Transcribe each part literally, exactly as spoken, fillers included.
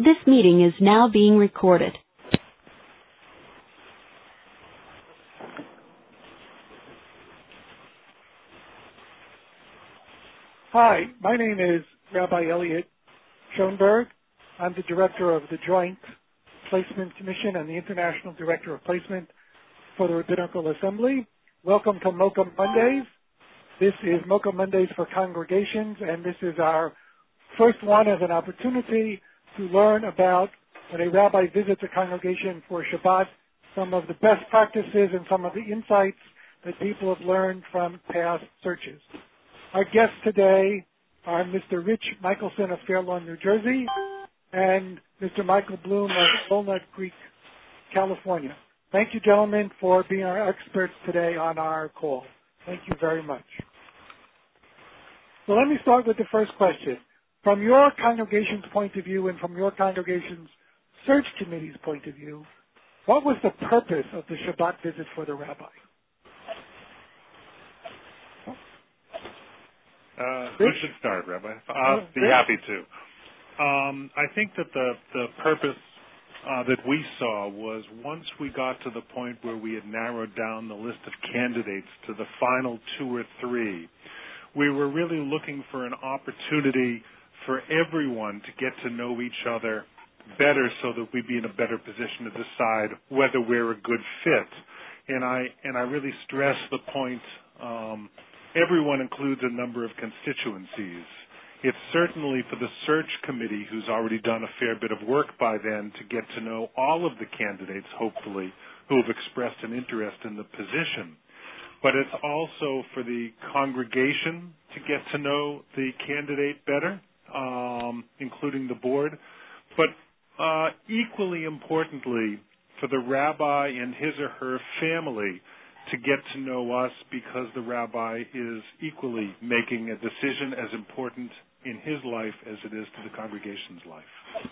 This meeting is now being recorded. Hi, my name is Rabbi Elliot Schoenberg. I'm the director of the Joint Placement Commission and the International Director of Placement for the Rabbinical Assembly. Welcome to Mocha Mondays. This is Mocha Mondays for congregations, and this is our first one as an opportunity to learn about, when a rabbi visits a congregation for Shabbat, some of the best practices and some of the insights that people have learned from past searches. Our guests today are Mister Rich Michelson of Fair Lawn, New Jersey, and Mister Michael Bloom of Walnut Creek, California. Thank you, gentlemen, for being our experts today on our call. Thank you very much. So let me start with the first question. From your congregation's point of view and from your congregation's search committee's point of view, what was the purpose of the Shabbat visit for the rabbi? Uh, who should start, Rabbi? I'll be happy to. Um, I think that the, the purpose uh, that we saw was once we got to the point where we had narrowed down the list of candidates to the final two or three, we were really looking for an opportunity for everyone to get to know each other better so that we'd be in a better position to decide whether we're a good fit. And I, and I really stress the point um, everyone includes a number of constituencies. It's certainly for the search committee, who's already done a fair bit of work by then, to get to know all of the candidates, hopefully, who have expressed an interest in the position. But it's also for the congregation to get to know the candidate better, um, including the board. But uh, equally importantly, for the rabbi and his or her family to get to know us, because the rabbi is equally making a decision as important in his life as it is to the congregation's life.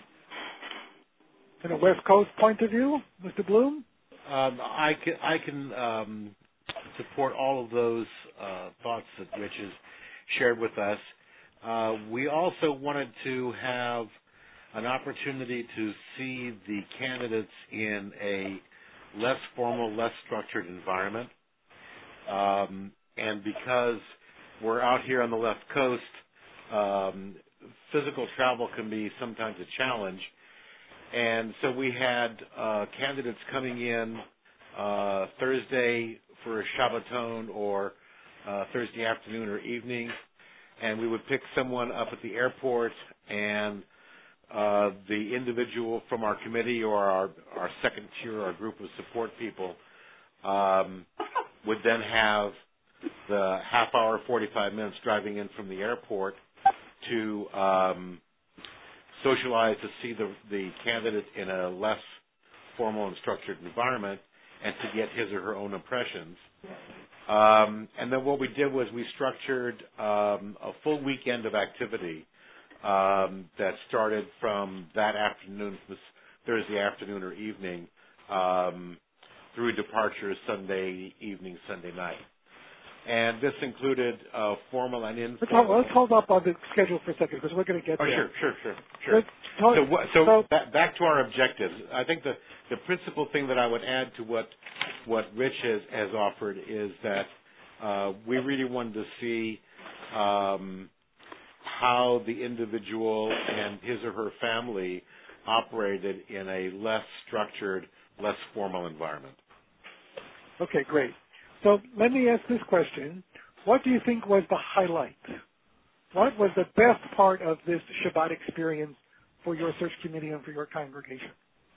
From a West Coast point of view, Mister Bloom? Um, I can, I can um, support all of those uh, thoughts that Rich has shared with us. Uh, we also wanted to have an opportunity to see the candidates in a less formal, less structured environment. Um, and because we're out here on the left coast, um, physical travel can be sometimes a challenge. And so we had uh, candidates coming in uh, Thursday for a Shabbaton or uh, Thursday afternoon or evening, and we would pick someone up at the airport, and Uh, the individual from our committee or our, our second tier, our group of support people, um, would then have the half hour, forty-five minutes driving in from the airport to um, socialize, to see the, the candidate in a less formal and structured environment, and to get his or her own impressions. Um, and then what we did was we structured um, a full weekend of activity Um, that started from that afternoon, this Thursday afternoon or evening, um, through departures Sunday evening, Sunday night. And this included uh, formal and informal. Let's hold, let's hold up on the schedule for a second because we're going to get oh, there. Sure, sure, sure, sure. Talk, so what, so, so back, back to our objectives. I think the, the principal thing that I would add to what what Rich has, has offered is that uh, we really wanted to see um, how the individual and his or her family operated in a less structured, less formal environment. Okay, great. So let me ask this question. What do you think was the highlight? What was the best part of this Shabbat experience for your search committee and for your congregation?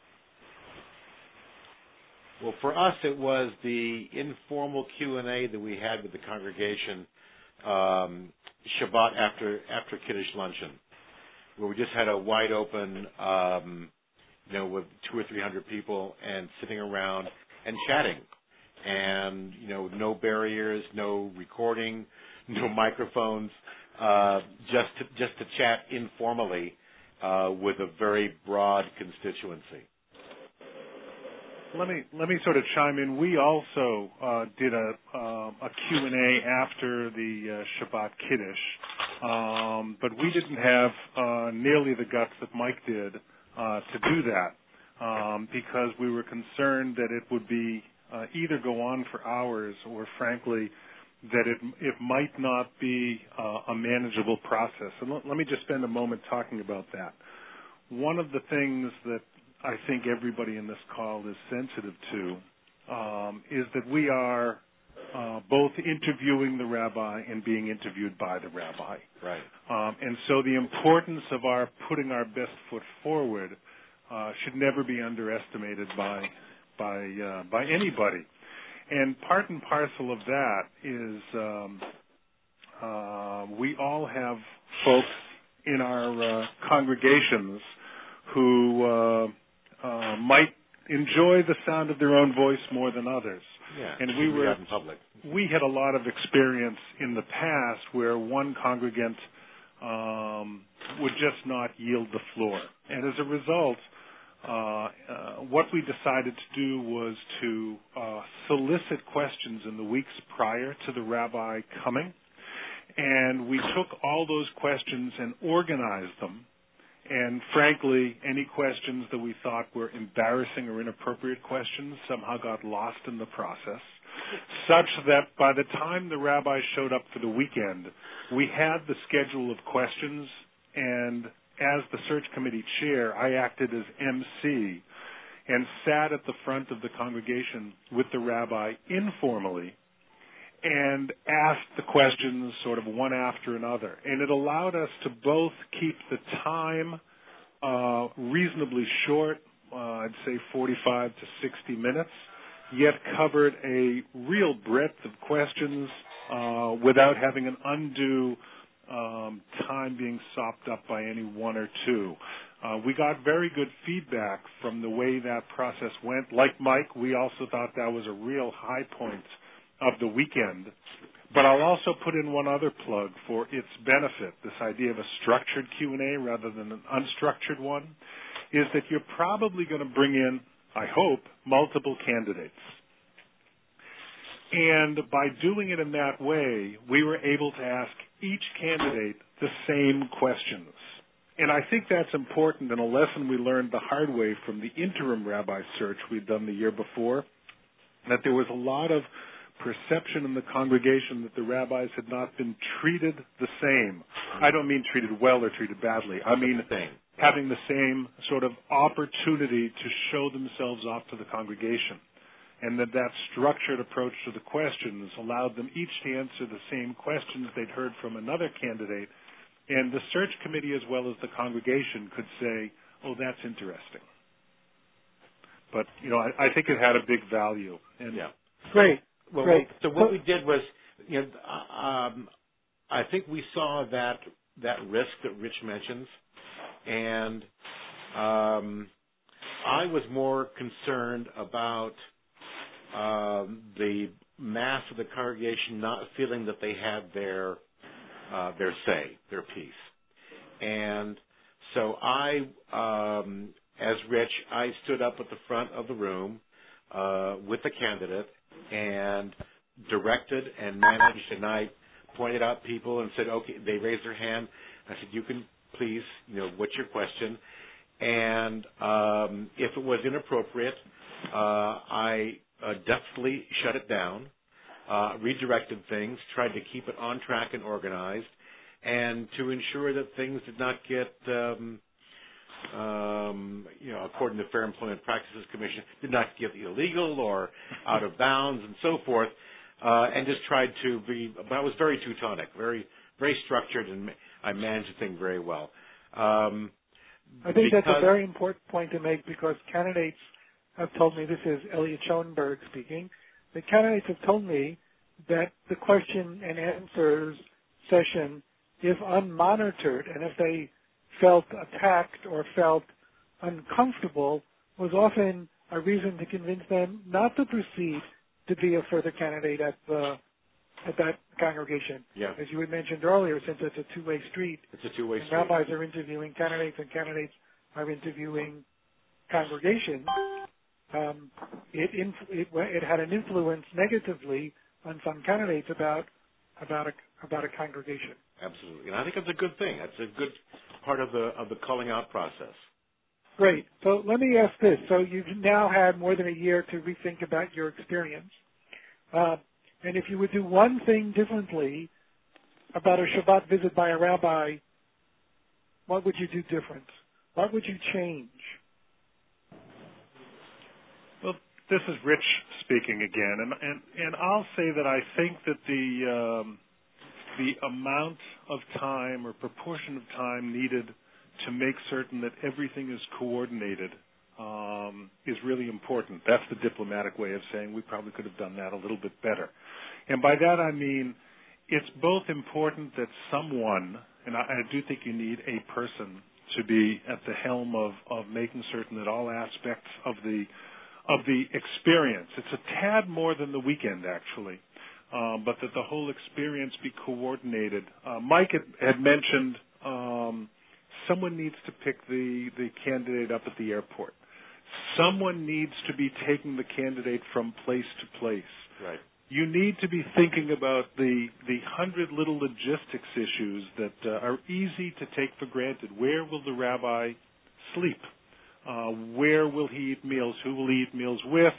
Well, for us, it was the informal Q and A that we had with the congregation um, Shabbat after after Kiddush luncheon, where we just had a wide open, um, you know, with two or three hundred people and sitting around and chatting, and you know, no barriers, no recording, no microphones, uh, just to, just to chat informally uh, with a very broad constituency. Let me let me sort of chime in. We also uh, did a uh, a Q and A after the uh, Shabbat Kiddush, um, but we didn't have uh, nearly the guts that Mike did uh, to do that um, because we were concerned that it would be uh, either go on for hours or, frankly, that it it might not be uh, a manageable process. And let, let me just spend a moment talking about that. One of the things that I think everybody in this call is sensitive to um, is that we are uh, both interviewing the rabbi and being interviewed by the rabbi. Right. Um, and so the importance of our putting our best foot forward uh, should never be underestimated by by uh, by anybody. And part and parcel of that is um, uh, we all have folks in our uh, congregations who uh, uh, might enjoy the sound of their own voice more than others. Yeah, and we were out in public. We had a lot of experience in the past where one congregant um, would just not yield the floor, and as a result, uh, uh, what we decided to do was to uh, solicit questions in the weeks prior to the rabbi coming, and we took all those questions and organized them. And frankly, any questions that we thought were embarrassing or inappropriate questions somehow got lost in the process, such that by the time the rabbi showed up for the weekend, we had the schedule of questions, and as the search committee chair, I acted as M C and sat at the front of the congregation with the rabbi informally and asked the questions sort of one after another. And it allowed us to both keep the time uh, reasonably short, uh, I'd say forty-five to sixty minutes, yet covered a real breadth of questions uh, without having an undue um, time being sopped up by any one or two. Uh, we got very good feedback from the way that process went. Like Mike, we also thought that was a real high point of the weekend. But I'll also put in one other plug for its benefit, this idea of a structured Q and A rather than an unstructured one, is that you're probably going to bring in, I hope, multiple candidates. And by doing it in that way, we were able to ask each candidate the same questions. And I think that's important, and a lesson we learned the hard way from the interim rabbi search we'd done the year before, that there was a lot of perception in the congregation that the rabbis had not been treated the same. I don't mean treated well or treated badly. I mean having the same sort of opportunity to show themselves off to the congregation. And that that structured approach to the questions allowed them each to answer the same questions they'd heard from another candidate. And the search committee as well as the congregation could say, oh, that's interesting. But, you know, I, I think it had a big value. And yeah. Great. Well, Great. So what we did was, you know, um, I think we saw that that risk that Rich mentions, and um, I was more concerned about um, the mass of the congregation not feeling that they had their uh, their say, their piece, and so I, um, as Rich, I stood up at the front of the room uh, with the candidate and directed and managed, and I pointed out people and said, okay, they raised their hand. I said, you can please, you know, what's your question? And um, if it was inappropriate, uh, I uh, deftly shut it down, uh, redirected things, tried to keep it on track and organized, and to ensure that things did not get um, Um, you know, according to Fair Employment Practices Commission, did not get illegal or out of bounds and so forth, uh, and just tried to be, but I was very Teutonic, very, very structured, and I managed the thing very well. Um, I think that's a very important point to make because candidates have told me, this is Elliot Schoenberg speaking, the candidates have told me that the question and answers session, if unmonitored and if they felt attacked or felt uncomfortable, was often a reason to convince them not to proceed to be a further candidate at the at that congregation. Yeah. As you had mentioned earlier, since it's a two-way street, it's a two-way street. Rabbis are interviewing candidates and candidates are interviewing congregations. Um, it, inf- it it had an influence negatively on some candidates about about a about a congregation. Absolutely, and I think it's a good thing. It's a good part of the of the calling out process. Great. So let me ask this. So you've now had more than a year to rethink about your experience. Uh, and if you would do one thing differently about a Shabbat visit by a rabbi, what would you do different? What would you change? Well, this is Rich speaking again, and and, and I'll say that I think that the um, the amount of time or proportion of time needed to make certain that everything is coordinated um, is really important. That's the diplomatic way of saying we probably could have done that a little bit better. And by that I mean it's both important that someone, and I, I do think you need a person to be at the helm of, of making certain that all aspects of the of the experience, it's a tad more than the weekend actually, um, but that the whole experience be coordinated. Uh, Mike had, had mentioned um, someone needs to pick the, the candidate up at the airport. Someone needs to be taking the candidate from place to place. Right. You need to be thinking about the the hundred little logistics issues that uh, are easy to take for granted. Where will the rabbi sleep? Uh, where will he eat meals? Who will he eat meals with?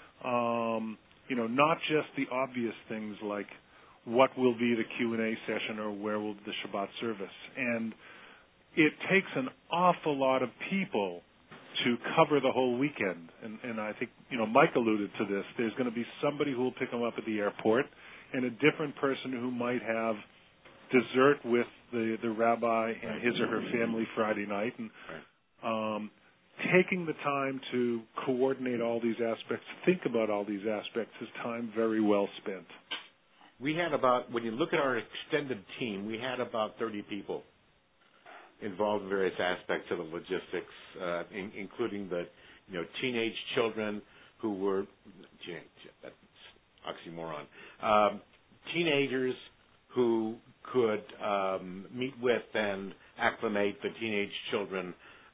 Um, you know, not just the obvious things like what will be the Q and A session or where will the Shabbat service. And it takes an awful lot of people to cover the whole weekend. And, and I think, you know, Mike alluded to this. There's going to be somebody who will pick them up at the airport and a different person who might have dessert with the, the rabbi and his or her family Friday night. And um, taking the time to coordinate all these aspects, think about all these aspects, is time very well spent. We had about, when you look at our extended team, we had about thirty people involved in various aspects of the logistics, uh, in, including the, you know, teenage children who were, teenage, that's oxymoron, um, teenagers who could um, meet with and acclimate the teenage children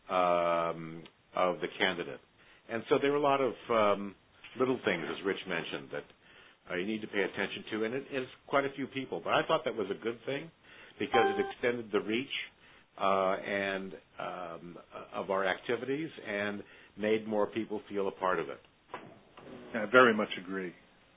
um, of the candidate. And so there were a lot of um, little things, as Rich mentioned, that uh, you need to pay attention to, and it is quite a few people. But I thought that was a good thing because it extended the reach Uh, and um, of our activities and made more people feel a part of it. I very much agree.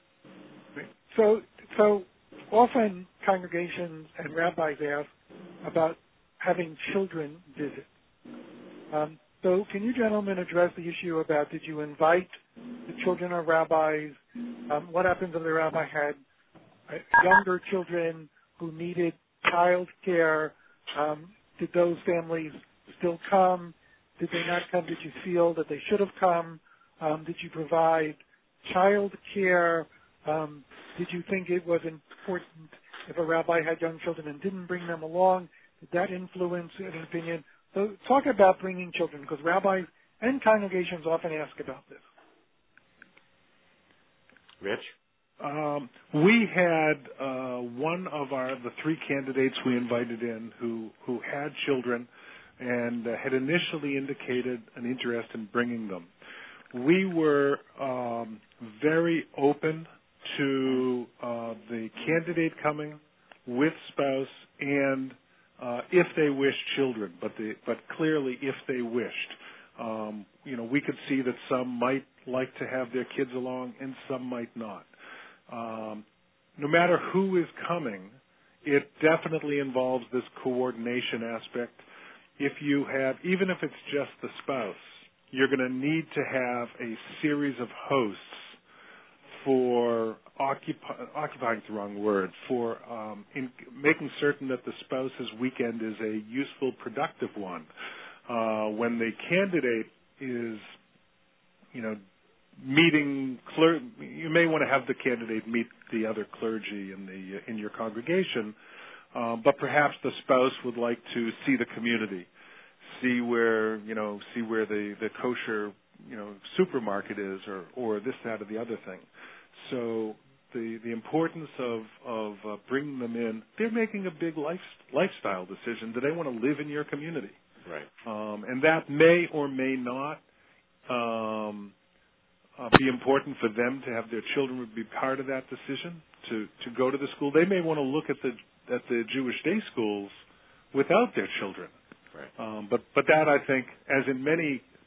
So, so often congregations and rabbis ask about having children visit. Um, so can you gentlemen address the issue about did you invite the children of rabbis? Um, what happens if the rabbi had uh, younger children who needed child care? Um, Did those families still come? Did they not come? Did you feel that they should have come? Um, did you provide child care? Um, did you think it was important if a rabbi had young children and didn't bring them along? Did that influence an opinion? So talk about bringing children, because rabbis and congregations often ask about this. Rich? Um, we had uh, one of our the three candidates we invited in who who had children and uh, had initially indicated an interest in bringing them. We were um, very open to uh, the candidate coming with spouse and uh, if they wished children, but the, but clearly if they wished. Um, you know, we could see that some might like to have their kids along and some might not. Um, no matter who is coming, it definitely involves this coordination aspect. If you have, even if it's just the spouse, you're going to need to have a series of hosts for occupi- occupying the wrong word, for um, in making certain that the spouse's weekend is a useful, productive one. Uh, when the candidate is, you know, meeting cler- you may want to have the candidate meet the other clergy in the in your congregation, uh, but perhaps the spouse would like to see the community, see where you know see where the, the kosher you know supermarket is, or or this that or the other thing. So the the importance of of uh, bringing them in, they're making a big life, lifestyle decision. Do they want to live in your community? Right. Um, and that may or may not. Um, Uh, be important for them to have their children be part of that decision to, to go to the school. They may want to look at the at the Jewish day schools without their children. Right. Um, but but that I think, as in many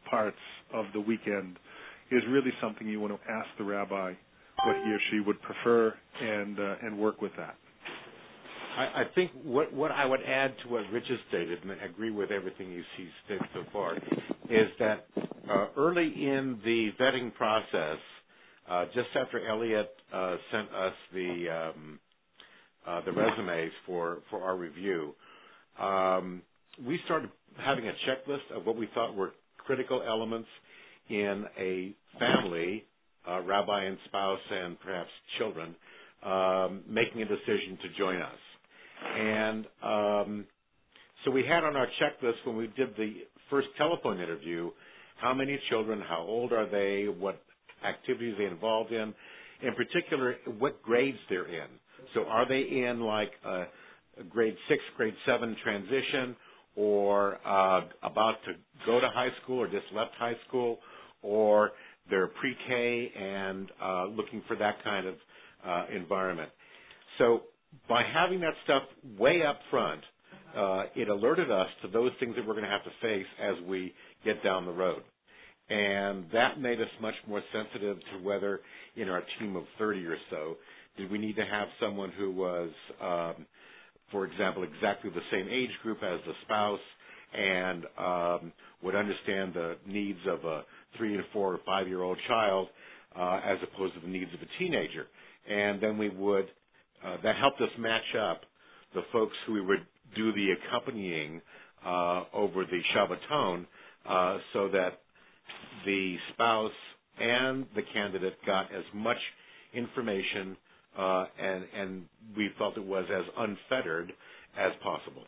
parts of the weekend is really something you want to ask the rabbi what he or she would prefer and uh, and work with that. I, I think what, what I would add to what Rich has stated, and I agree with everything he's, he's stated so far, is that uh, early in the vetting process, uh, just after Elliot uh, sent us the um, uh, the resumes for, for our review, um, we started having a checklist of what we thought were critical elements in a family, uh, rabbi and spouse and perhaps children, um, making a decision to join us. And um, so we had on our checklist when we did the first telephone interview, how many children, how old are they, what activities are they involved in, in particular, what grades they're in. So are they in like a, a grade six, grade seven transition, or uh, about to go to high school or just left high school, or they're pre-K and uh, looking for that kind of uh, environment. So by having that stuff way up front, uh, it alerted us to those things that we're going to have to face as we get down the road. And that made us much more sensitive to whether in our team of thirty or so, did we need to have someone who was, um, for example, exactly the same age group as the spouse and um, would understand the needs of a three and four or five-year-old child uh, as opposed to the needs of a teenager. And then we would, uh, that helped us match up the folks who we would do the accompanying uh, over the Shabbaton uh, so that the spouse and the candidate got as much information uh, and, and we felt it was as unfettered as possible.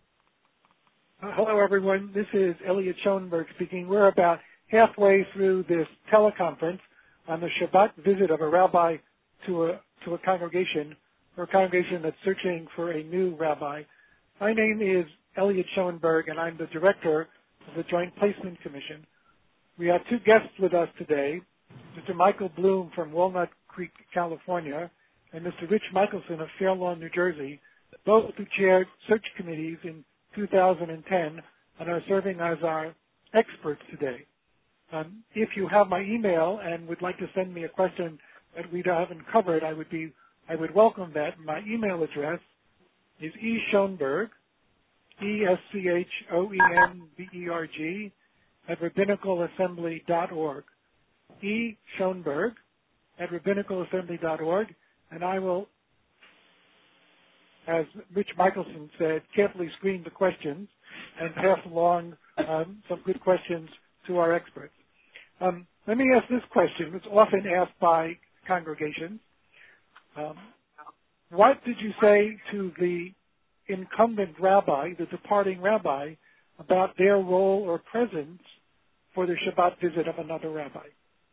Uh, hello, everyone. This is Elliot Schoenberg speaking. We're about halfway through this teleconference on the Shabbat visit of a rabbi to a to a congregation, or a congregation that's searching for a new rabbi. My name is Elliot Schoenberg, and I'm the director of the Joint Placement Commission. We have two guests with us today, Mister Michael Bloom from Walnut Creek, California, and Mister Rich Michelson of Fair Lawn, New Jersey, both who chaired search committees in two thousand ten and are serving as our experts today. Um, if you have my email and would like to send me a question that we haven't covered, I would be I would welcome that. My email address is e schoenberg, E S C H O E N B E R G, at rabbinical assembly dot org. E Schoenberg at rabbinical assembly dot org, and I will, as Rich Michelson said, carefully screen the questions and pass along um, some good questions to our experts. Um, let me ask this question. It's often asked by congregations. Um, what did you say to the incumbent rabbi, the departing rabbi, about their role or presence for the Shabbat visit of another rabbi?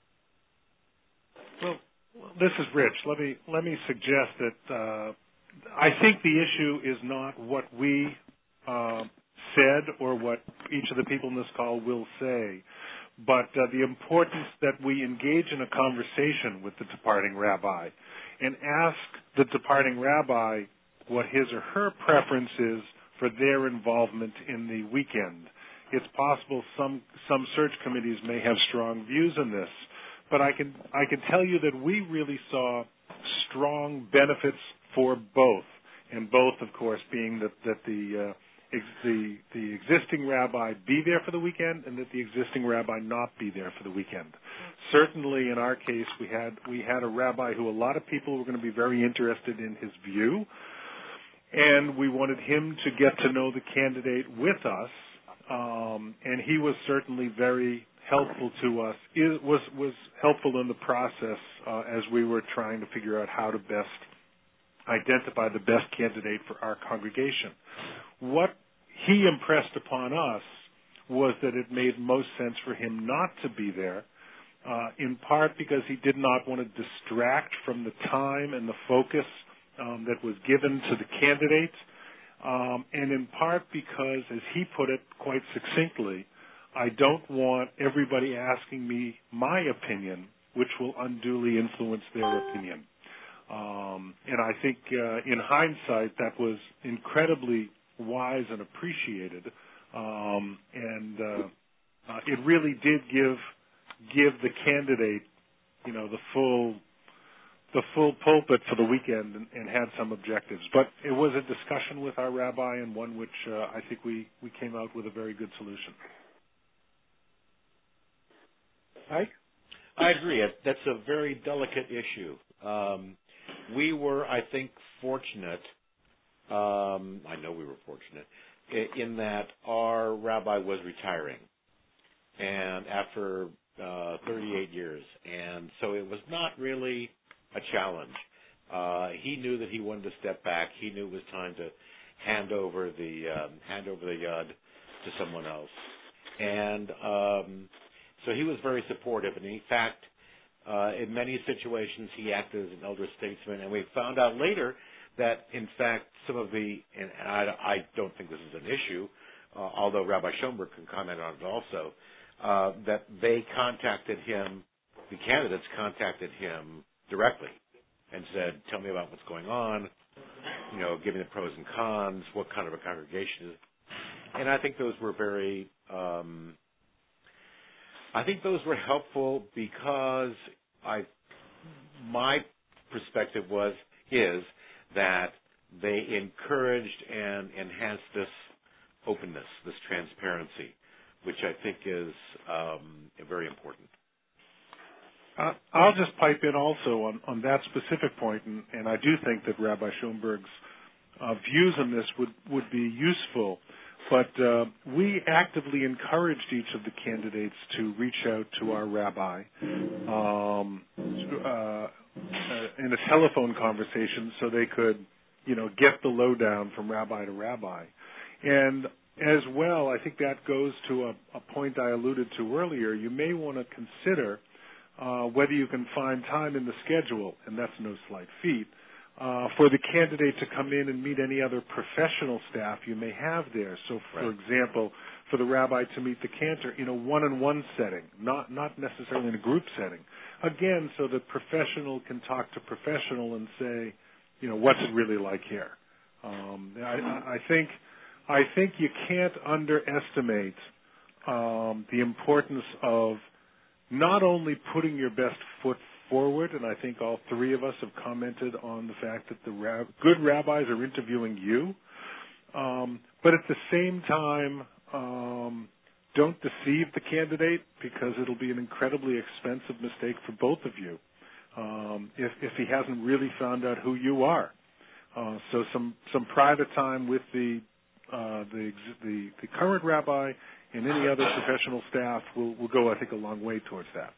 Well, this is Rich. Let me let me suggest that uh, I think the issue is not what we uh, said or what each of the people in this call will say, but uh, the importance that we engage in a conversation with the departing rabbi and ask the departing rabbi what his or her preference is for their involvement in the weekend. It's possible some some search committees may have strong views in this, but I can I can tell you that we really saw strong benefits for both, and both, of course, being that that the uh, ex- the the existing rabbi be there for the weekend, and that the existing rabbi not be there for the weekend. Certainly, in our case, we had we had a rabbi who a lot of people were going to be very interested in his view, and we wanted him to get to know the candidate with us, um, and he was certainly very helpful to us. It was was helpful in the process uh, as we were trying to figure out how to best identify the best candidate for our congregation. What he impressed upon us was that it made most sense for him not to be there, uh, in part because he did not want to distract from the time and the focus um, that was given to the candidate, um, and in part because, as he put it quite succinctly, I don't want everybody asking me my opinion, which will unduly influence their opinion. Um, and I think uh, in hindsight, that was incredibly wise and appreciated. Um, and uh, uh, it really did give give the candidate, you know, the full the full pulpit for the weekend and, and had some objectives. But it was a discussion with our rabbi, and one which uh, I think we, we came out with a very good solution. Mike? I agree. That's a very delicate issue. Um, we were, I think, fortunate. Um, I know we were fortunate in, in that our rabbi was retiring, and after uh, thirty-eight years, and so it was not really a challenge. Uh, he knew that he wanted to step back. He knew it was time to hand over the um, hand over the yard to someone else, and um, so he was very supportive. And in fact, uh, in many situations, he acted as an elder statesman. And we found out later that, in fact, some of the and I, I don't think this is an issue, uh, although Rabbi Schoenberg can comment on it also, uh, that they contacted him, the candidates contacted him directly and said, tell me about what's going on, you know, give me the pros and cons, what kind of a congregation is. And I think those were very, um, I think those were helpful because I, my perspective was, is that they encouraged and enhanced this openness, this transparency, which I think is um, very important. Uh, I'll just pipe in also on, on that specific point, and, and I do think that Rabbi Schoenberg's uh, views on this would, would be useful. But uh, we actively encouraged each of the candidates to reach out to our rabbi um, uh, in a telephone conversation so they could, you know, get the lowdown from rabbi to rabbi. And as well, I think that goes to a, a point I alluded to earlier. You may want to consider Uh, whether you can find time in the schedule, and that's no slight feat, uh, for the candidate to come in and meet any other professional staff you may have there. So, for right. example, for the rabbi to meet the cantor in a one-on-one setting, not not necessarily in a group setting. Again, so that professional can talk to professional and say, you know, what's it really like here? Um, I, I think I think you can't underestimate um, the importance of not only putting your best foot forward, and I think all three of us have commented on the fact that the rab- good rabbis are interviewing you, um, but at the same time, um, don't deceive the candidate because it'll be an incredibly expensive mistake for both of you um, if, if he hasn't really found out who you are. Uh, so some some private time with the uh, the, the the current rabbi and any other professional staff will, will go, I think, a long way towards that.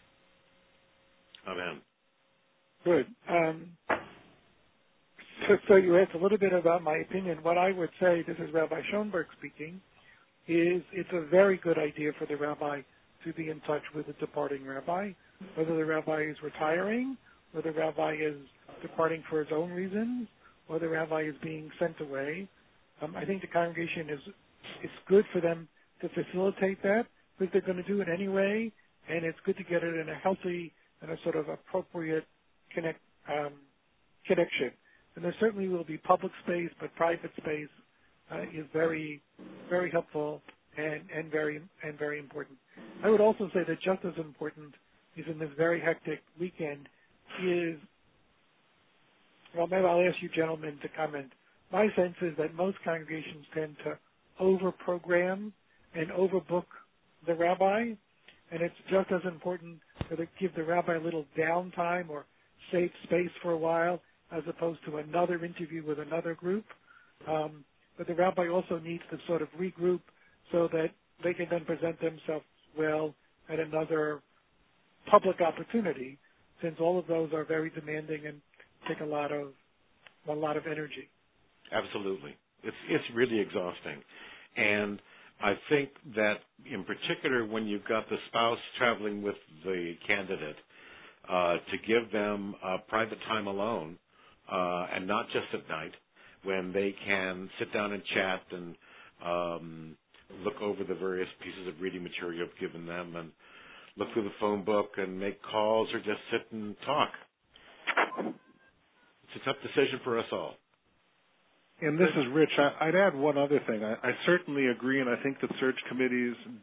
Amen. Good. Um, so, so you asked a little bit about my opinion. What I would say, this is Rabbi Schoenberg speaking, is it's a very good idea for the rabbi to be in touch with the departing rabbi, whether the rabbi is retiring, or the rabbi is departing for his own reasons, or the rabbi is being sent away. Um, I think the congregation is it's good for them to facilitate that, because they're going to do it anyway, and it's good to get it in a healthy and a sort of appropriate connect, um, connection. And there certainly will be public space, but private space uh, is very, very helpful and, and very and very important. I would also say that just as important is in this very hectic weekend is, well, maybe I'll ask you gentlemen to comment. My sense is that most congregations tend to over-program and overbook the rabbi, and it's just as important to give the rabbi a little downtime or safe space for a while as opposed to another interview with another group. Um, but the rabbi also needs to sort of regroup so that they can then present themselves well at another public opportunity, since all of those are very demanding and take a lot of a lot of energy. Absolutely. It's it's really exhausting. And I think that in particular when you've got the spouse traveling with the candidate, uh, to give them uh, private time alone, uh, and not just at night, when they can sit down and chat and um, look over the various pieces of reading material you've given them and look through the phone book and make calls or just sit and talk. It's a tough decision for us all. And this is Rich. I, I'd add one other thing. I, I certainly agree, and I think that search committees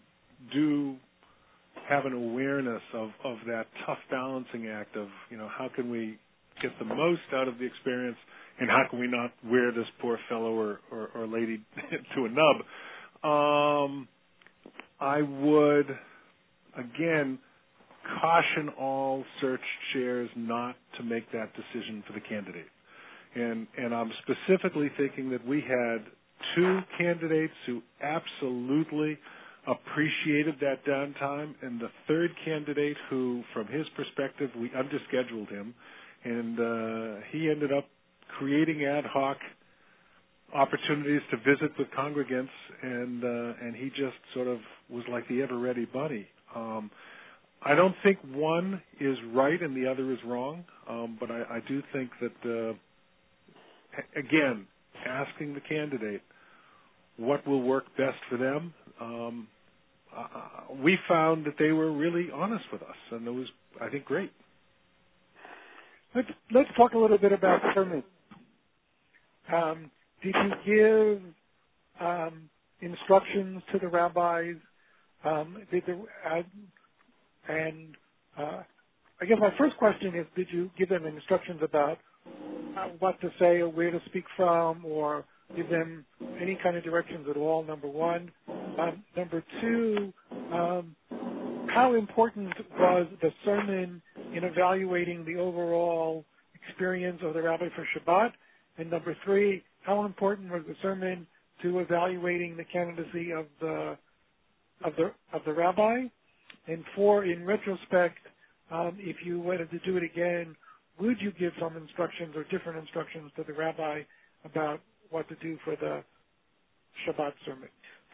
do have an awareness of, of that tough balancing act of, you know, how can we get the most out of the experience and how can we not wear this poor fellow or, or, or lady to a nub. Um, I would, again, caution all search chairs not to make that decision for the candidate. And, and I'm specifically thinking that we had two candidates who absolutely appreciated that downtime, and the third candidate who, from his perspective, we underscheduled him, and uh, he ended up creating ad hoc opportunities to visit with congregants, and uh, and he just sort of was like the ever-ready bunny. Um, I don't think one is right and the other is wrong, um, but I, I do think that, uh, again, asking the candidate what will work best for them, um, uh, we found that they were really honest with us, and it was, I think, great. Let's let's talk a little bit about sermons. Um, did you give um, instructions to the rabbis? Um, did the, uh, and uh, I guess my first question is: did you give them instructions about uh, what to say or where to speak from, or give them any kind of directions at all? Number one. Um, number two. Um, how important was the sermon in evaluating the overall experience of the rabbi for Shabbat? And number three, how important was the sermon to evaluating the candidacy of the of the of the rabbi? And four, in retrospect, um, if you wanted to do it again, would you give some instructions or different instructions to the rabbi about what to do for the Shabbat sermon?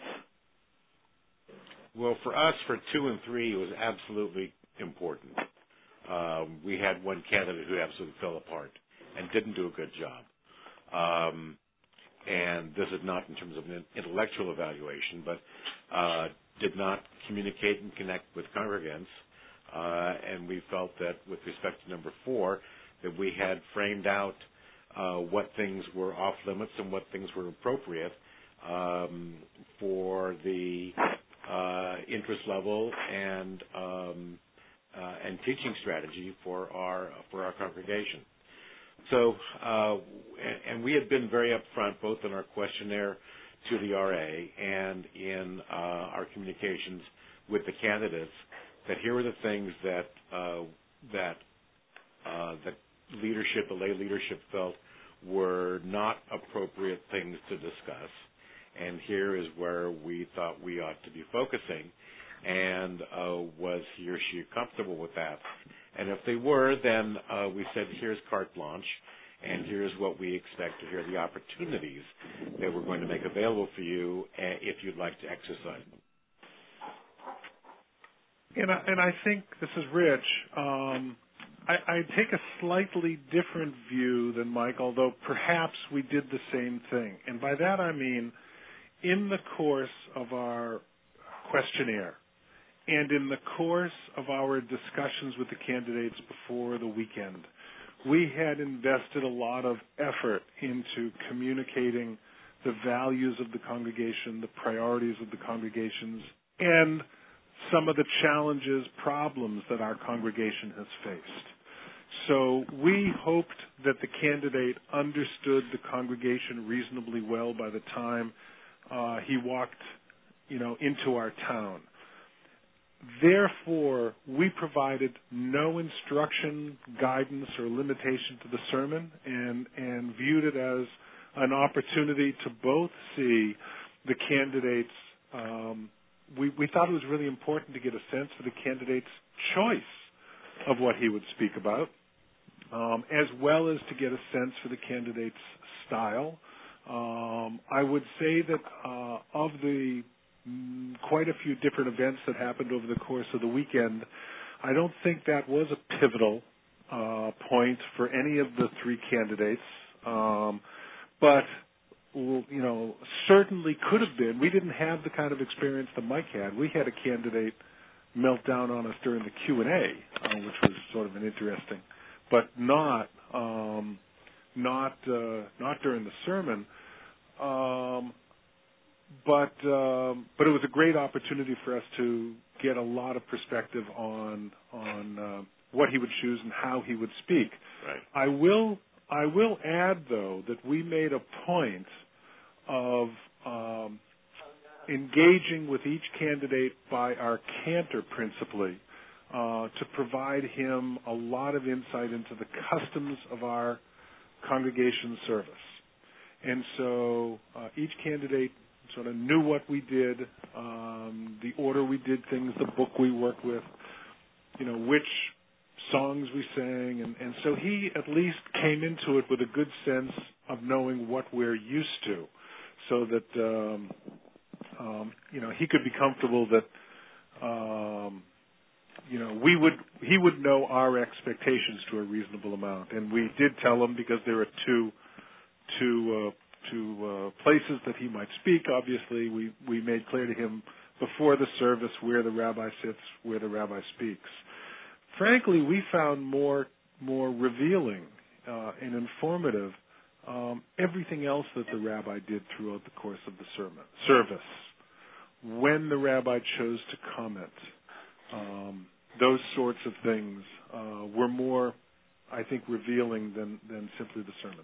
Well, for us, for two and three, it was absolutely important. Um, we had one candidate who absolutely fell apart and didn't do a good job. Um, and this is not in terms of an intellectual evaluation, but uh, did not communicate and connect with congregants. Uh, and we felt that with respect to number four, that we had framed out uh, what things were off limits and what things were appropriate um, for the uh, interest level and um, uh, and teaching strategy for our for our congregation. So, uh, and, and we had been very upfront both in our questionnaire to the R A and in uh, our communications with the candidates that here were the things that uh, that uh, that leadership, the lay leadership, felt were not appropriate things to discuss, and here is where we thought we ought to be focusing. And uh, was he or she comfortable with that? And if they were, then uh, we said, here's carte blanche, and here's what we expect, to hear the opportunities that we're going to make available for you uh, if you'd like to exercise them. And I, and I think, this is Rich, um, I, I take a slightly different view than Mike, although perhaps we did the same thing. And by that I mean, in the course of our questionnaire, and in the course of our discussions with the candidates before the weekend, we had invested a lot of effort into communicating the values of the congregation, the priorities of the congregations, and some of the challenges, problems that our congregation has faced. So we hoped that the candidate understood the congregation reasonably well by the time uh, he walked, you know, into our town. Therefore, we provided no instruction, guidance, or limitation to the sermon, and, and viewed it as an opportunity to both see the candidate's um, we, we thought it was really important to get a sense for the candidate's choice of what he would speak about, um, as well as to get a sense for the candidate's style. Um, I would say that uh, of the mm, quite a few different events that happened over the course of the weekend, I don't think that was a pivotal uh, point for any of the three candidates, um, but you know, certainly could have been. We didn't have the kind of experience that Mike had. We had a candidate melt down on us during the Q and A, uh, which was sort of an interesting, but not um, not uh, not during the sermon. Um, but um, but it was a great opportunity for us to get a lot of perspective on on uh, what he would choose and how he would speak. Right. I will I will add though that we made a point of um, engaging with each candidate by our cantor principally uh, to provide him a lot of insight into the customs of our congregation service. And so uh, each candidate sort of knew what we did, um, the order we did things, the book we worked with, you know, which songs we sang. And, and so he at least came into it with a good sense of knowing what we're used to, so that, um, um, you know, he could be comfortable that, um, you know, we would, he would know our expectations to a reasonable amount. And we did tell him, because there are two, two, uh, two uh, places that he might speak. Obviously, we, we made clear to him before the service where the rabbi sits, where the rabbi speaks. Frankly, we found more, more revealing uh, and informative um, everything else that the rabbi did throughout the course of the sermon, service. When the rabbi chose to comment, um, those sorts of things uh, were more, I think, revealing than, than simply the sermon.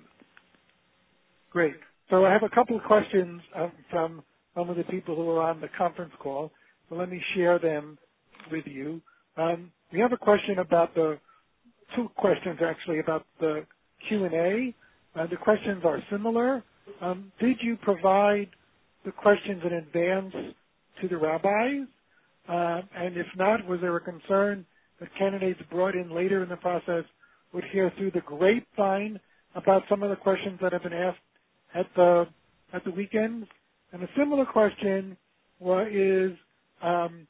Great. So I have a couple of questions um, from some of the people who are on the conference call. So let me share them with you. Um, we have a question about the, two questions actually about the Q and A. Uh, the questions are similar. Um, did you provide the questions in advance to the rabbis? Uh, and if not, was there a concern that candidates brought in later in the process would hear through the grapevine about some of the questions that have been asked at the at the weekends? And a similar question was, is um,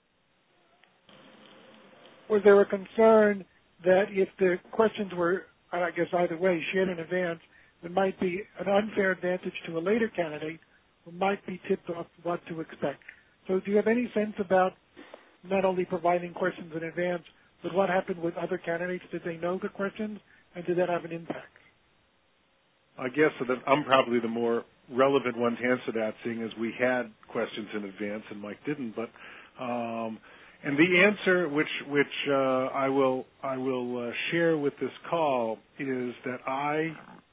was there a concern that if the questions were, I guess either way, shared in advance, there might be an unfair advantage to a later candidate who might be tipped off what to expect? So do you have any sense about not only providing questions in advance, but what happened with other candidates? Did they know the questions, and did that have an impact? I guess that I'm probably the more relevant one to answer that, seeing as we had questions in advance and Mike didn't. But um, and the answer, which which uh, I will I will uh, share with this call, is that I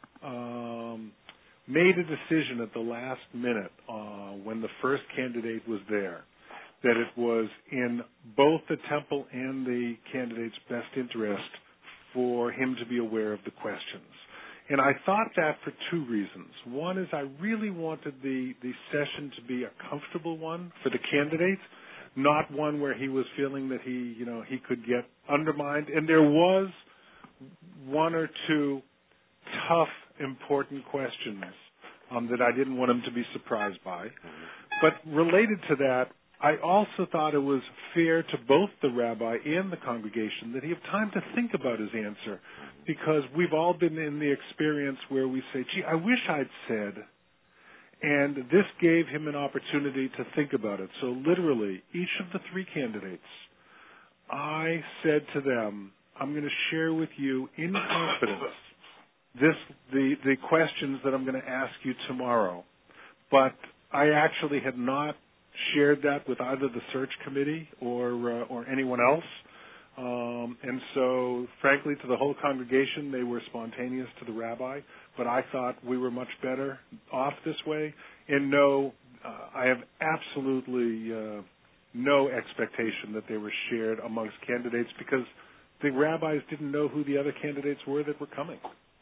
um, made a decision at the last minute uh, when the first candidate was there, that it was in both the temple and the candidate's best interest for him to be aware of the questions. And I thought that for two reasons. One is I really wanted the, the session to be a comfortable one for the candidate, not one where he was feeling that he, you know, he could get undermined. And there was one or two tough, important questions um, that I didn't want him to be surprised by. But related to that, I also thought it was fair to both the rabbi and the congregation that he have time to think about his answer, because we've all been in the experience where we say, gee, I wish I'd said, and this gave him an opportunity to think about it. So literally, each of the three candidates, I said to them, I'm going to share with you in confidence this the, the questions that I'm going to ask you tomorrow. But I actually had not shared that with either the search committee or uh, or anyone else. Um, and so, frankly, to the whole congregation, they were spontaneous to the rabbi. But I thought we were much better off this way. And no, uh, I have absolutely uh, no expectation that they were shared amongst candidates, because the rabbis didn't know who the other candidates were that were coming.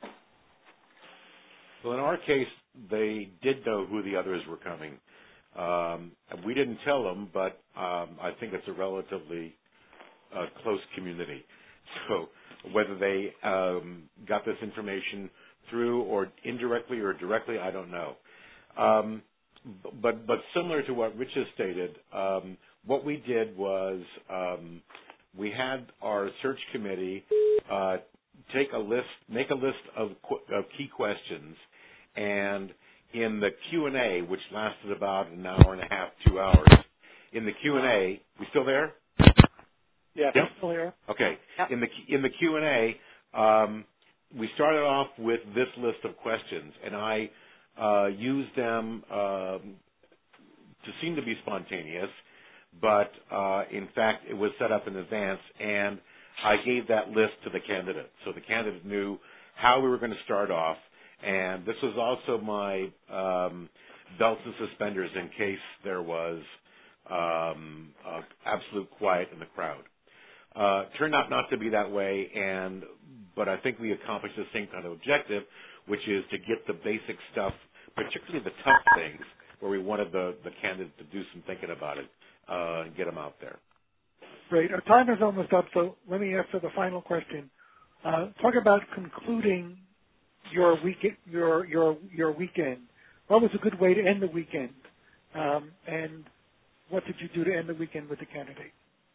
Well, in our case, they did know who the others were coming. Um, we didn't tell them, but um, I think it's a relatively uh, close community. So whether they um, got this information through or indirectly or directly, I don't know. Um, but but similar to what Rich has stated, um, what we did was um, we had our search committee uh, take a list, make a list of, qu- of key questions, and in the Q and A, which lasted about an hour and a half, two hours, in the Q and A, we still there? Yeah, yep. still here. Okay. Yep. In the in the Q and A, um, we started off with this list of questions, and I uh, used them um, to seem to be spontaneous, but uh, in fact it was set up in advance, and I gave that list to the candidate. So the candidate knew how we were going to start off, and this was also my um, belts and suspenders in case there was um, uh, absolute quiet in the crowd. Uh, turned out not to be that way, and but I think we accomplished the same kind of objective, which is to get the basic stuff, particularly the tough things, where we wanted the, the candidate to do some thinking about it uh, and get them out there. Great. Our time is almost up, so let me ask for the final question. Uh, talk about concluding your week, your your your weekend. What was a good way to end the weekend, um, and what did you do to end the weekend with the candidate?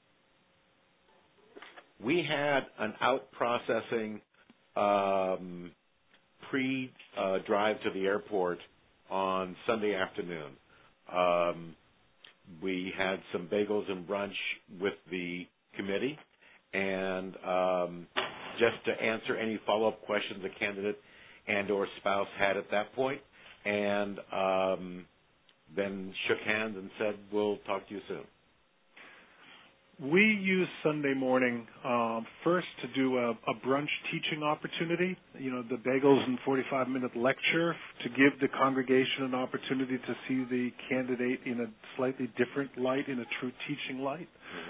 We had an out-processing um, pre-drive uh, to the airport on Sunday afternoon. Um, we had some bagels and brunch with the committee, and um, just to answer any follow-up questions the candidate and or spouse had at that point, and um, then shook hands and said, we'll talk to you soon. We use Sunday morning um, first to do a, a brunch teaching opportunity, you know, the bagels and forty-five minute lecture to give the congregation an opportunity to see the candidate in a slightly different light, in a true teaching light.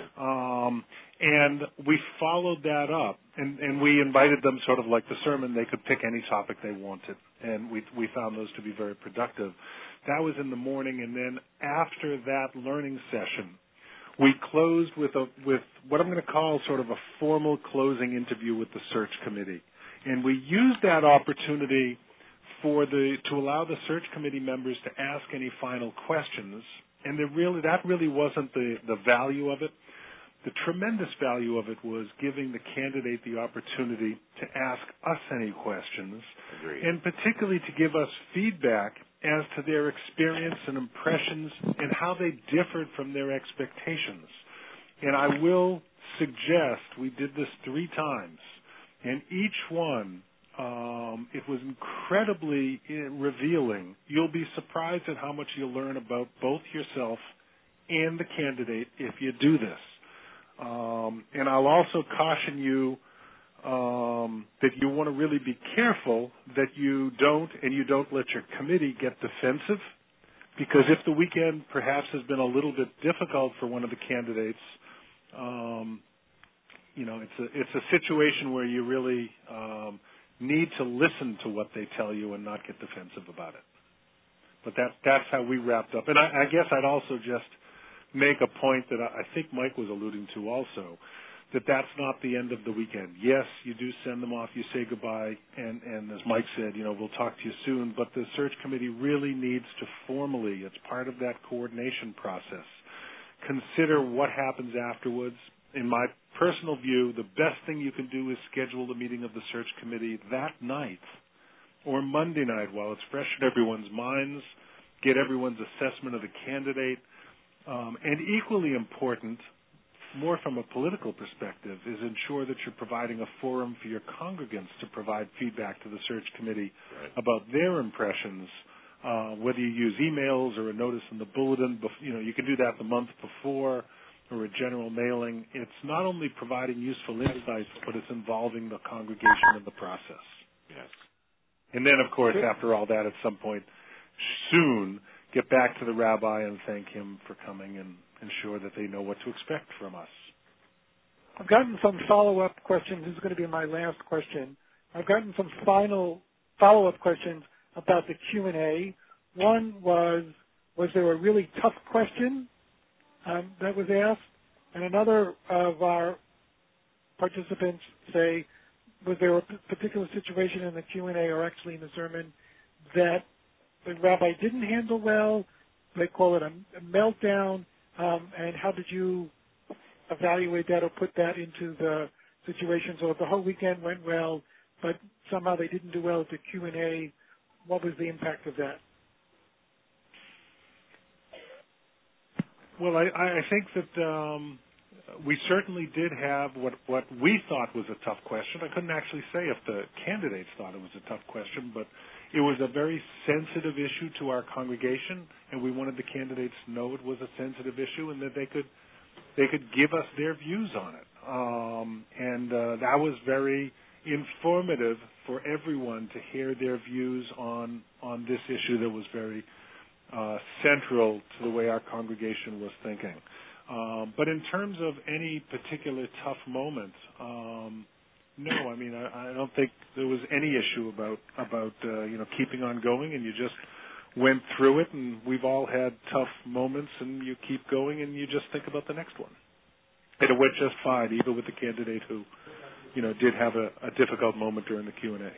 Um, and we followed that up, and, and we invited them sort of like the sermon. They could pick any topic they wanted, and we, we found those to be very productive. That was in the morning, and then after that learning session, we closed with a with what I'm going to call sort of a formal closing interview with the search committee, and we used that opportunity for the to allow the search committee members to ask any final questions. And there really that really wasn't the the value of it. The tremendous value of it was giving the candidate the opportunity to ask us any questions, Agreed. And particularly to give us feedback as to their experience and impressions and how they differed from their expectations. And I will suggest we did this three times, and each one, um, it was incredibly revealing. You'll be surprised at how much you'll learn about both yourself and the candidate if you do this. Um, and I'll also caution you Um, that you want to really be careful that you don't, and you don't let your committee get defensive, because if the weekend perhaps has been a little bit difficult for one of the candidates, um, you know, it's a it's a situation where you really um, need to listen to what they tell you and not get defensive about it. But that that's how we wrapped up. And I, I guess I'd also just make a point that I, I think Mike was alluding to also, that that's not the end of the weekend. Yes, you do send them off, you say goodbye, and, and as Mike said, you know, we'll talk to you soon, but the search committee really needs to formally, it's part of that coordination process, consider what happens afterwards. In my personal view, the best thing you can do is schedule the meeting of the search committee that night or Monday night while it's fresh in everyone's minds, get everyone's assessment of the candidate, um, and equally important, more from a political perspective, is ensure that you're providing a forum for your congregants to provide feedback to the search committee right. about their impressions, uh, whether you use emails or a notice in the bulletin. You know, you can do that the month before or a general mailing. It's not only providing useful insights, but it's involving the congregation in the process. Yes. And then, of course, after all that, at some point soon, get back to the rabbi and thank him for coming and ensure that they know what to expect from us. I've gotten some follow-up questions. This is going to be my last question. I've gotten some final follow-up questions about the Q and A. One was, was there a really tough question um, that was asked? And another of our participants say, was there a particular situation in the Q and A or actually in the sermon that the rabbi didn't handle well? They call it a, a meltdown. Um, and how did you evaluate that or put that into the situation? So if the whole weekend went well, but somehow they didn't do well at the Q and A, what was the impact of that? Well, I, I think that um, we certainly did have what, what we thought was a tough question. I couldn't actually say if the candidates thought it was a tough question, but it was a very sensitive issue to our congregation, and we wanted the candidates to know it was a sensitive issue and that they could they could give us their views on it. Um, and uh, that was very informative for everyone to hear their views on on this issue that was very uh, central to the way our congregation was thinking. Um, but in terms of any particular tough moment, um, no, I mean I, I don't think there was any issue about about uh, you know keeping on going, and you just went through it. And we've all had tough moments, and you keep going, and you just think about the next one. And it went just fine, even with the candidate who, you know, did have a, a difficult moment during the Q and A.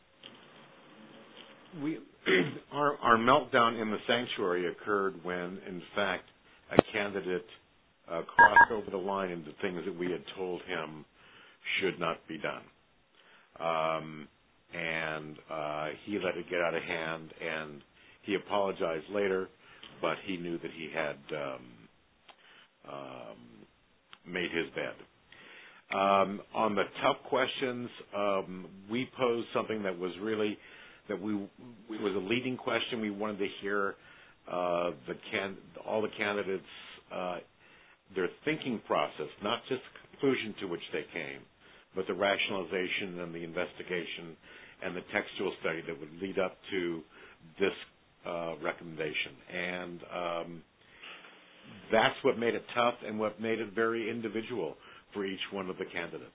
We, our, our meltdown in the sanctuary occurred when, in fact, a candidate uh, crossed over the line into things that we had told him should not be done. Um, and uh, he let it get out of hand, and he apologized later, but he knew that he had um, um, made his bed. Um, on the tough questions, um, we posed something that was really that we it was a leading question. We wanted to hear uh, the can, all the candidates uh, their thinking process, not just the conclusion to which they came, but the rationalization and the investigation and the textual study that would lead up to this uh, recommendation. And um, that's what made it tough and what made it very individual for each one of the candidates.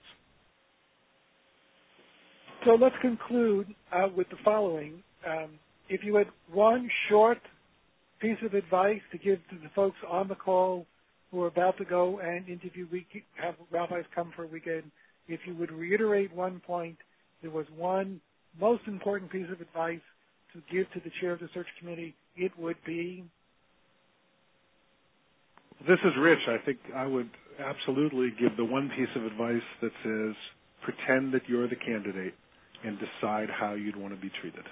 So let's conclude uh, with the following. Um, if you had one short piece of advice to give to the folks on the call who are about to go and interview, week, have rabbis come for a weekend, if you would reiterate one point, there was one most important piece of advice to give to the chair of the search committee, it would be? This is Rich. I think I would absolutely give the one piece of advice that says pretend that you're the candidate and decide how you'd want to be treated.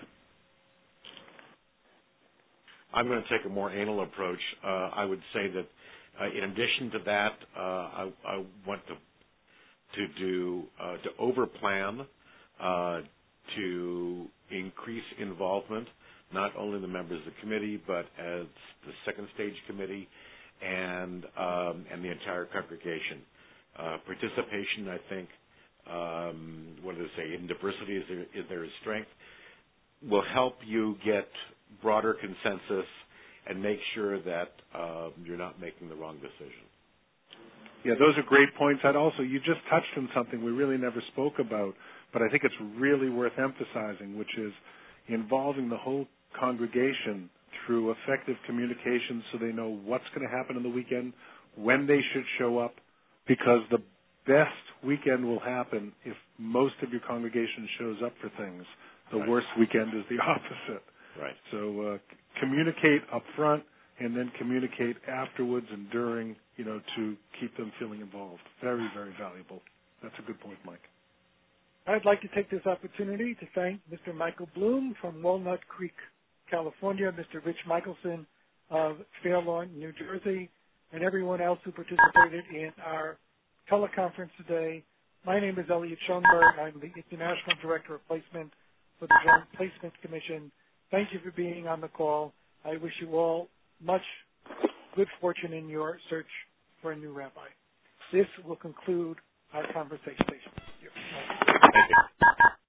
I'm going to take a more anal approach. Uh, I would say that uh, in addition to that, uh, I, I want to to do uh, to overplan, uh, to increase involvement, not only the members of the committee, but as the second stage committee and um, and the entire congregation. Uh, participation, I think, um, what do they say, in diversity is there, is there is strength, will help you get broader consensus and make sure that uh, you're not making the wrong decision. Yeah, those are great points. I'd also, you just touched on something we really never spoke about, but I think it's really worth emphasizing, which is involving the whole congregation through effective communication so they know what's going to happen in the weekend, when they should show up, because the best weekend will happen if most of your congregation shows up for things. The Right. worst weekend is the opposite. Right. So uh, communicate up front and then communicate afterwards and during, you know, to keep them feeling involved. Very, very valuable. That's a good point, Mike. I'd like to take this opportunity to thank Mister Michael Bloom from Walnut Creek, California, Mister Rich Michelson of Fairlawn, New Jersey, and everyone else who participated in our teleconference today. My name is Elliot Schoenberg. I'm the International Director of Placement for the Joint Placement Commission. Thank you for being on the call. I wish you all much good fortune in your search for a new rabbi. This will conclude our conversation.